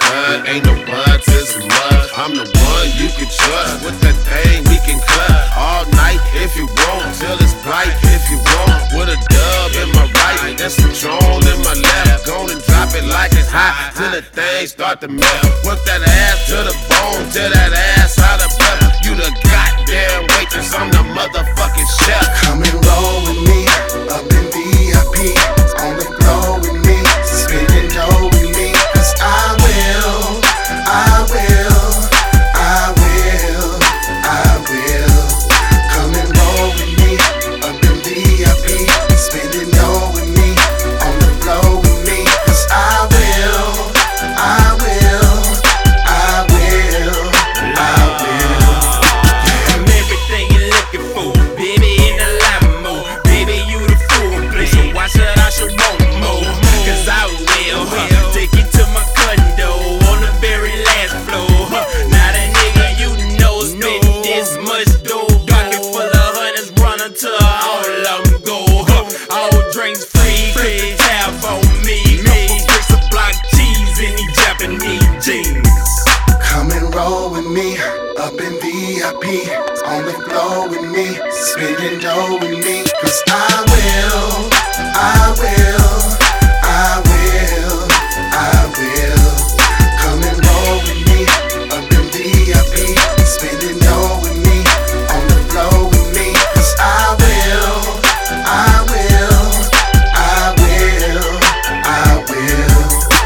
blood, ain't no one to some mud. I'm the one you can trust. With that thing we can cut all night if you want, till it's bright if you want. With a dub in my right, that's Patron in my left. Gonna drop it like it's hot till the thing start to melt. Work that ass to the bone, till that ass out of breath. You the goddamn waitress, I'm the motherfucking chef. Come and roll with me, up in VIP, on the floor with me, spinning dough with me, 'cause I will, I will, I will, I will. Come and roll with me, up in VIP, spinning dough with me, on the floor with me, 'cause I will, I will, I will, I will. I'm everything you're looking for, baby, in a live mood. Baby, you the fool, please. So why should I show want more? 'Cause I will take you to my condo on the very last floor. Now the nigga you know spend this much dough. Pocket full of hundreds, run until all of them go. All drinks free, put the tab on me. Couple bricks of block cheese in these Japanese jeans. Come and roll with me, up in VIP, on the floor with me, spinning dough with me, 'cause I will, I will, I will, I will. Come and roll with me, up in VIP, spinning dough with me, on the floor with me, 'cause I will, I will, I will, I will.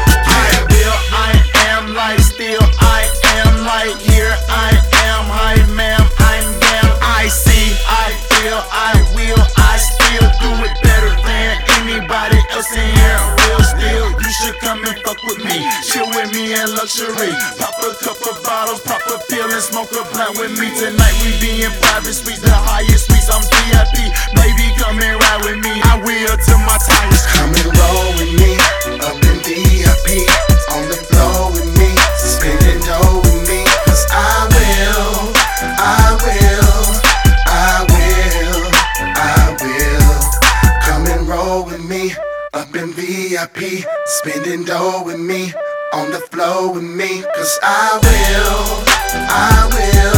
I am like still, I am like here, I am high, ma'am, I'm damn, I see, I feel, I will, I still do it better than anybody else in here. Real still, you should come and fuck with me, chill with me in luxury, pop a couple bottles, pop a pill and smoke a blunt with me. Tonight we be in private suites, the highest suites, I'm VIP, baby come and ride with me, I will till my tires. Come and roll with me, up in VIP, on the floor with me, spinning dough with me, 'cause I will, I will, I will, I will. Come and roll with me, up in VIP, spinning dough with me, on the floor with me, 'cause I will, I will.